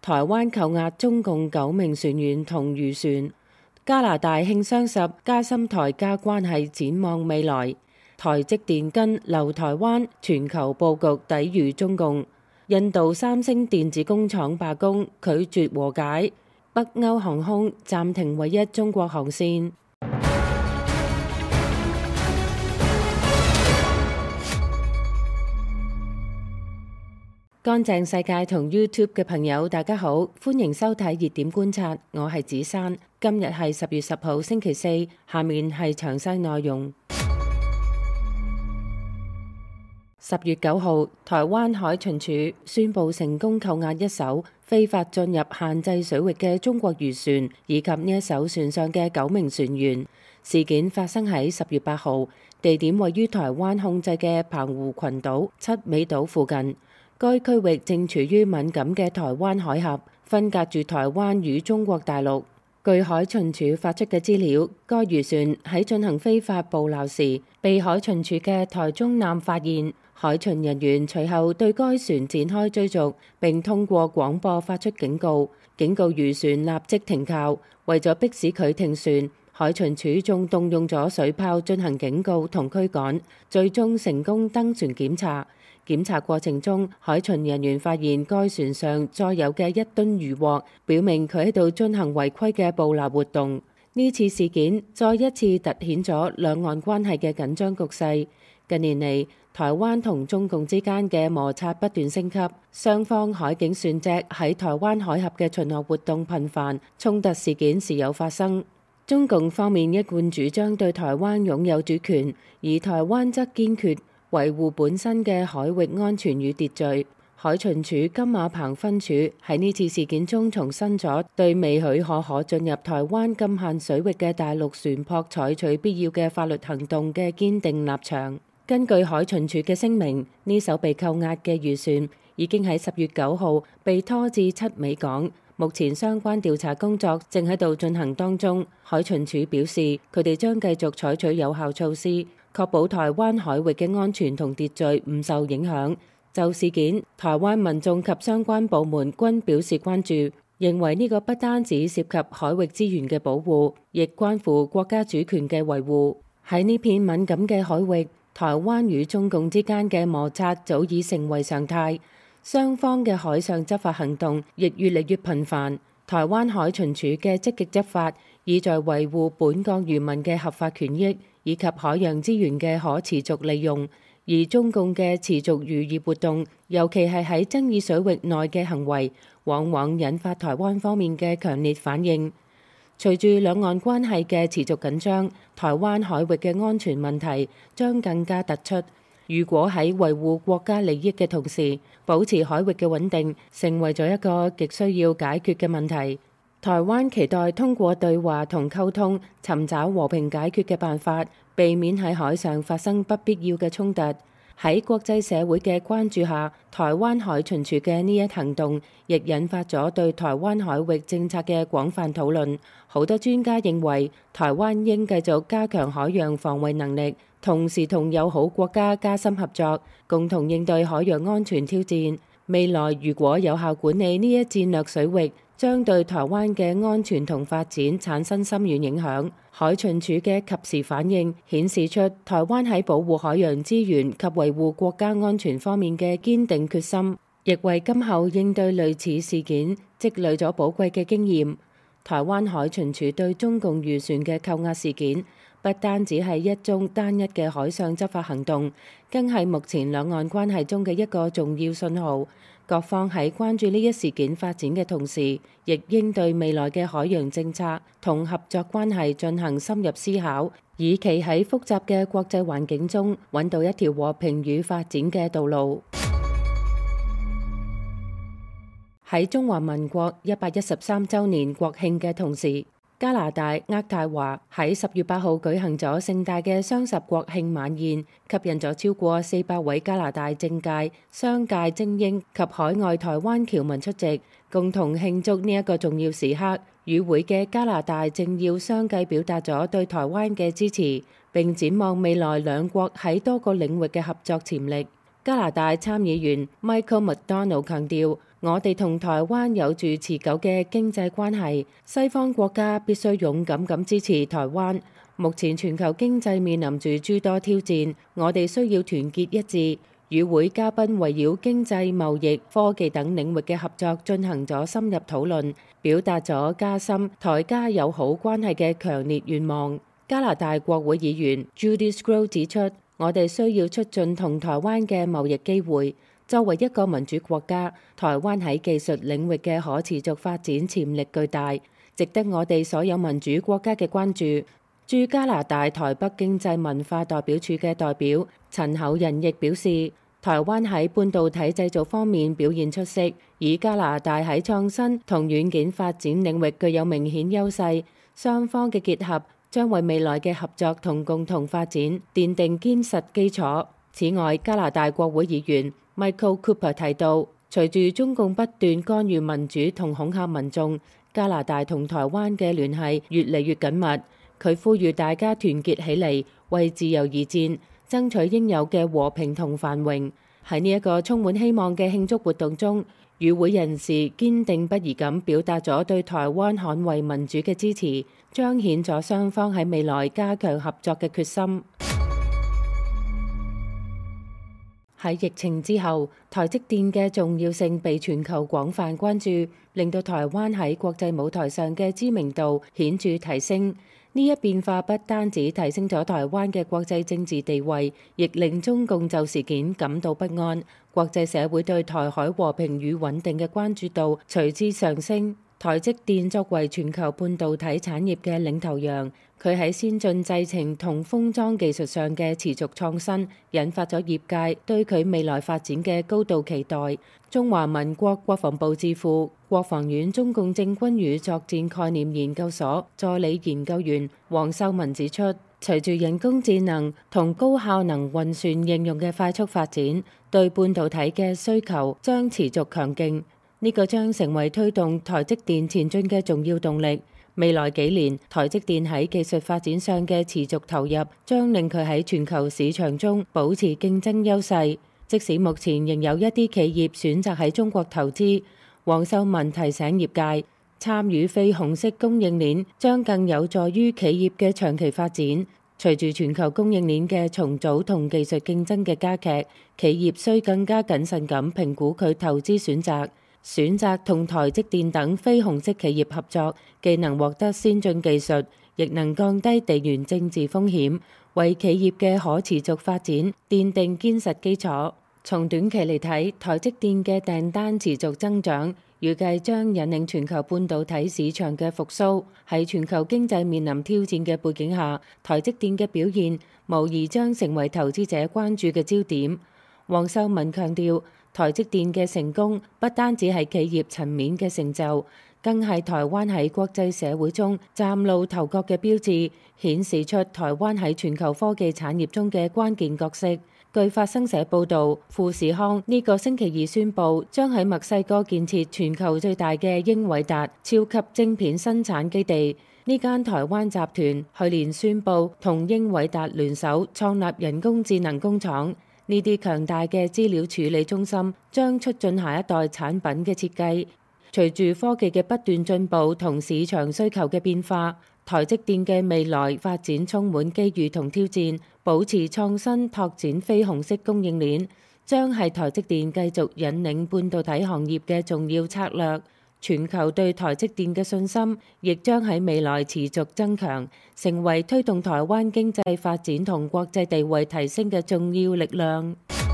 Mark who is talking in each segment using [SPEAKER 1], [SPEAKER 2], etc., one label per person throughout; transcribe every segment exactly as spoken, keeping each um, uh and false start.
[SPEAKER 1] 台灣扣押中共九名船員同漁船。加拿大慶雙十，加深台加關係展望未來。台積電跟留台灣，全球佈局抵禦中共。印度三星電子工廠罷工，拒絕和解。北歐航空暫停唯一中國航線。乾淨世界同 YouTube 嘅朋友，大家好，歡迎收睇熱點觀察，我係子珊。今日係十月十號星期四，下面係詳細內容。十月九號，台灣海巡署宣布成功扣押一艘非法進入限制水域嘅中國漁船，以及呢一艘船上嘅九名船員。事件發生喺十月八號，地點位於台灣控制嘅澎湖群島七尾島附近。該區域正處於敏感嘅台灣海峽，分隔住台灣與中國大陸。據海巡署發出嘅資料，該漁船喺進行非法捕撈時，被海巡署嘅台中艦發現。海巡人員隨後對該船展開追逐，並通過廣播發出警告，警告漁船立即停靠。為咗迫使佢停船，海巡署仲動用咗水炮進行警告同驅趕，最終成功登船檢查。檢查過程中，海巡人員發現該船上載有嘅一噸漁獲，表明佢喺度進行違規嘅捕撈活動。呢次事件再一次凸顯咗兩岸關係嘅緊張局勢。近年嚟，台灣同中共之間嘅摩擦不斷升級，雙方海警船隻喺台灣海峽嘅巡邏活動頻繁，衝突事件時有發生。中共方面一貫主張對台灣擁有主權，而台灣則堅決維護本身嘅海域安全與秩序。海巡署金馬棚分署喺呢次事件中重申咗對未許可可進入台灣禁限水域嘅大陸船舶採取必要嘅法律行動嘅堅定立場。根據海巡署嘅聲明，呢艘被扣押嘅漁船已經喺十月九號被拖至七尾港，目前相關調查工作正喺度進行當中。海巡署表示，佢哋將繼續採取有效措施，確保台灣海域嘅安全同秩序唔受影響。就事件，台灣民眾及相關部門均表示關注，認為呢個不單止涉及海域資源嘅保護，亦關乎國家主權嘅維護。喺呢片敏感嘅海域，台灣與中共之間嘅摩擦早已成為常態，雙方嘅海上執法行動亦越嚟越頻繁。台灣海巡署嘅積極執法，意在維護本港漁民嘅合法權益，以及海洋資源嘅可持續利用。而中共嘅持續漁業活動，尤其係喺爭議水域內嘅行為，往往引發台灣方面嘅強烈反應。隨住兩岸關係嘅持續緊張，台灣海域嘅安全問題將更加突出。如果喺維護國家利益嘅同時，保持海域嘅穩定，成為咗一個極需要解決嘅問題。台灣期待通過對話同溝通，尋找和平解決嘅辦法，避免喺海上發生不必要嘅衝突。喺國際社會嘅關注下，台灣海巡署嘅呢一行動，亦引發咗對台灣海域政策嘅廣泛討論。好多專家認為，台灣應繼續加強海洋防衛能力，同時同友好國家加深合作，共同應對海洋安全挑戰。未來如果有效管理呢一戰略水域，將對台灣嘅安全同發展產生深遠影響。海巡署嘅及時反應顯示出台灣喺保護海洋資源及維護國家安全方面嘅堅定決心，亦為今後應對類似事件積累咗寶貴嘅經驗。台灣海巡署對中共漁船嘅扣押事件，不單止係一宗單一嘅海上執法行動，更係目前兩岸關係中嘅一個重要信號。各方喺關注呢一事件發展嘅同時，亦應對未來嘅海洋政策同合作關係進行深入思考，以期喺複雜嘅國際環境中揾到一條和平與發展嘅道路。喺中華民國一百一十三週年國慶嘅同時，加拿大渥太華喺十月八號舉行咗盛大嘅雙十國慶晚宴，吸引咗超過四百位加拿大政界、商界精英及海外台灣僑民出席，共同慶祝呢一個重要時刻。與會嘅加拿大政要相繼表達咗對台灣嘅支持，並展望未來兩國喺多個領域嘅合作潛力。加拿大參議員 Michael McDonald 強調， 我哋同台灣有住持久嘅經濟關係，西方國家必須勇敢咁支持台灣。目前全球經濟面臨住諸多挑戰，我哋需要團結一致。與會嘉賓圍繞經濟、貿易、科技等領域嘅合作進行咗深入討論，表達咗加深台加友好關係嘅強烈願望。加拿大國會議員 Judy Sgro 指出，我哋需要促進同台灣嘅貿易機會。作為一個民主國家，台灣喺技術領域嘅可持續發展潛力巨大，值得我哋所有民主國家嘅關注。駐加拿大台北經濟文化代表處嘅代表陳厚仁亦表示，台灣喺半導體製造方面表現出色，而加拿大喺創新同軟件發展領域具有明顯優勢，雙方嘅結合將為未來嘅合作同共同發展奠定堅實基礎。此外，加拿大國會議員 Michael Cooper 提到，隨住中共不斷干預民主同恐嚇民眾，加拿大同台灣嘅聯繫越嚟越緊密。佢呼籲大家團結起嚟，為自由而戰，爭取應有嘅和平同繁榮。喺呢一個充滿希望嘅慶祝活動中，與會人士堅定不移咁表達咗對台灣捍衛民主嘅支持，彰顯咗雙方喺未來加強合作嘅決心。喺疫情之後，台積電嘅重要性被全球廣泛關注，令到台灣喺國際舞台上嘅知名度顯著提升。呢一變化不單止提升咗台灣嘅國際政治地位，亦令中共就事件感到不安。國際社會對台海和平與穩定嘅關注度隨之上升。台積電作為全球半導體產業嘅領頭羊，佢喺先進製程同封裝技術上嘅持續創新，引發咗業界對佢未來發展嘅高度期待。中華民國國防部智庫國防院中共政軍與作戰概念研究所助理研究員黃秀文指出，隨住人工智能同高效能運算應用嘅快速發展，對半導體嘅需求將持續強勁。呢個將成為推動台積電前進嘅重要動力。未來幾年，台積電喺技術發展上嘅持續投入，將令佢喺全球市場中保持競爭優勢。即使目前仍有一啲企業選擇喺中國投資，黃秀文提醒業界，參與非紅色供應鏈將更有助於企業嘅長期發展。隨住全球供應鏈嘅重組同技術競爭嘅加劇，企業需更加謹慎咁評估佢投資選擇。選擇同台積電等非紅色企業合作，既能獲得先進技術，亦能降低地緣政治風險，為企業嘅可持續發展奠定堅實基礎。從短期嚟睇，台積電嘅訂單持續增長，預計將引領全球半導體市場嘅復甦。喺全球經濟面臨挑戰嘅背景下，台積電嘅表現無疑將成為投資者關注嘅焦點。黃秀文強調，台積電嘅成功不單止係企業層面嘅成就，更係台灣喺國際社會中嶄露頭角嘅標誌，顯示出台灣喺全球科技產業中嘅關鍵角色。據法新社報導，富士康呢個星期二宣布，將喺墨西哥建設全球最大嘅英偉達超級晶片生產基地。呢間台灣集團去年宣布同英偉達聯手創立人工智能工廠。呢啲強大嘅資料處理中心將促進下一代產品嘅設計。隨住科技嘅不斷進步同市場需求嘅變化，台積電嘅未來發展充滿機遇同挑戰。保持創新拓展非紅色供應鏈，將係台積電繼續引領半導體行業嘅重要策略。全球對台積電嘅信心亦將喺未來持續增強，成為推動台灣經濟發展同國際地位提升嘅重要力量。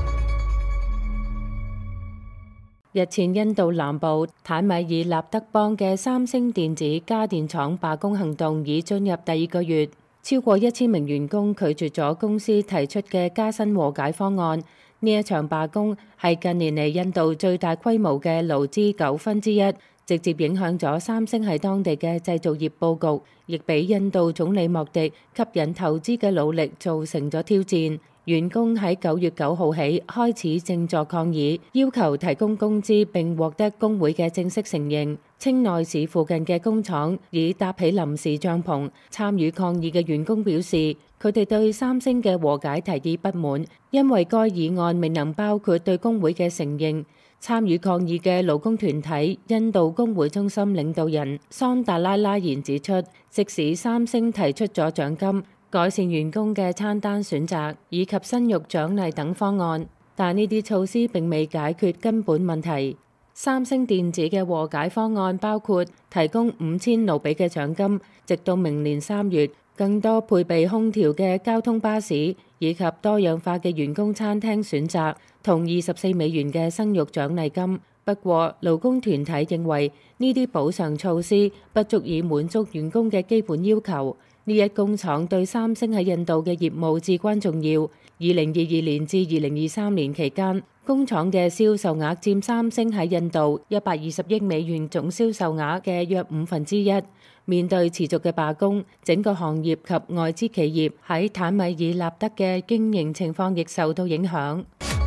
[SPEAKER 1] 日前，印度南部坦米爾納德邦嘅三星電子家電廠罷工行動已進入第二個月，超過一千名員工拒絕咗公司提出嘅加薪和解方案。呢一場罷工係近年嚟印度最大規模嘅勞資糾紛之一，直接影響咗三星喺當地嘅製造業佈局，亦俾印度總理莫迪吸引投資嘅努力造成咗挑戰。員工喺九月九號起開始靜坐抗議，要求提供工資並獲得工會嘅正式承認。清奈市附近嘅工廠已搭起臨時帳篷。參與抗議嘅員工表示，佢哋對三星嘅和解提議不滿，因為該議案未能包括對工會嘅承認。 參與抗議嘅勞工團體印度工會中心領導人桑達拉拉言指出，即使三星提出咗獎金、改善員工嘅餐單選擇以及生育獎勵等方案，但呢啲措施並未解決根本問題。三星電子嘅和解方案包括提供五千盧比嘅獎金，直到明年三月，更多配備空調嘅交通巴士，以及多樣化嘅員工餐廳選擇，同二十四美元嘅生育獎勵金。不過，勞工團體認為呢啲補償措施不足以滿足員工嘅基本要求。呢一工廠對三星喺印度嘅業務至關重要。二零二二年至二零二三年期間，工廠嘅銷售額佔三星喺印度一百二十億美元總銷售額嘅約五分之一。面對持續嘅罷工，整個行業及外資企業喺坦米爾納德嘅經營情況亦受到影響。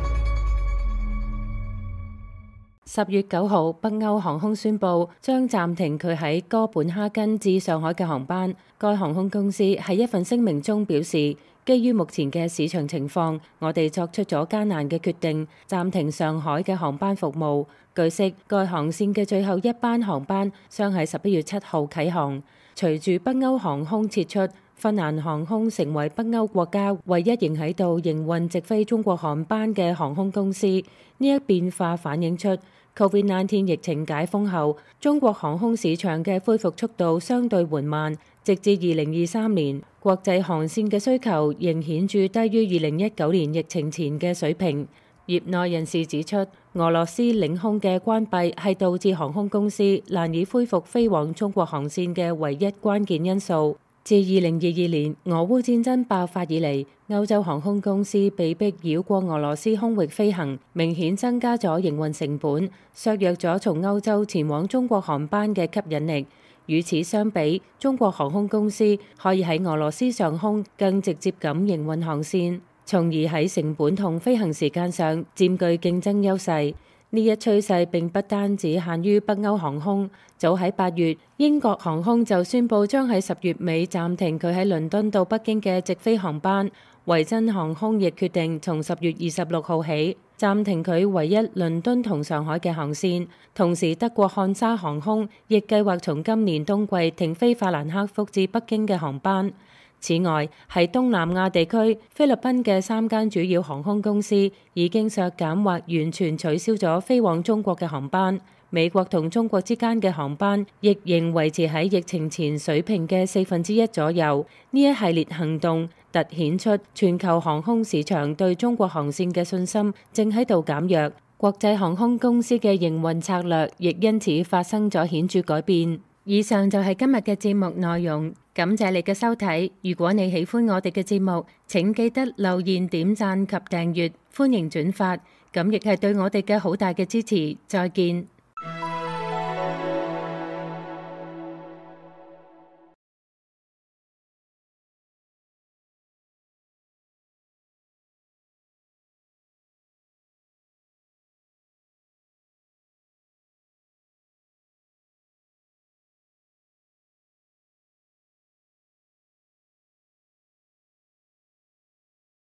[SPEAKER 1] 十月九號，北歐航空宣布將暫停佢喺哥本哈根至上海嘅航班。該航空公司喺一份聲明中表示，基於目前嘅市場情況，我哋作出咗艱難嘅決定，暫停上海嘅航班服務。據悉，該航線嘅最後一班航班將喺十一月七號啟航。隨住北歐航空撤出，芬蘭航空成為北歐國家唯一仍喺度營運直飛中國航班嘅航空公司。呢一變化反映出COVID 十九 疫情解封後，中國航空市場嘅恢復速度相對緩慢。直至二零二三年，國際航線嘅需求仍顯著低於二零一九年疫情前嘅水平。業內人士指出，俄羅斯領空嘅關閉係導致航空公司難以恢復飛往中國航線嘅唯一關鍵因素。自二零二二年俄烏戰爭爆發以嚟，歐洲航空公司被迫繞過俄羅斯空域飛行，明顯增加咗營運成本，削弱咗從歐洲前往中國航班嘅吸引力。與此相比，中國航空公司可以喺俄羅斯上空更直接咁營運航線，從而喺成本同飛行時間上佔據競爭優勢。呢一趨勢並不單止限於北歐航空，早喺八月，英國航空就宣布將喺十月尾暫停佢喺倫敦到北京嘅直飛航班。維珍航空亦決定從十月二十六號起暫停佢唯一倫敦同上海嘅航線。同時，德國漢莎航空亦計劃從今年冬季停飛法蘭克福至北京嘅航班。此外，喺東南亞地區，菲律賓嘅三間主要航空公司已經削減或完全取消咗飛往中國嘅航班。美國同中國之間嘅航班亦仍維持喺疫情前水平嘅四分之一左右。呢一系列行動凸顯出全球航空市場對中國航線嘅信心正喺度減弱，國際航空公司嘅營運策略亦因此發生咗顯著改變。以上就係今日嘅節目內容，感謝你嘅收睇。如果你喜歡我哋嘅節目，請記得留言、點讚及訂閱，歡迎轉發，咁亦係對我哋嘅好大嘅支持。再見。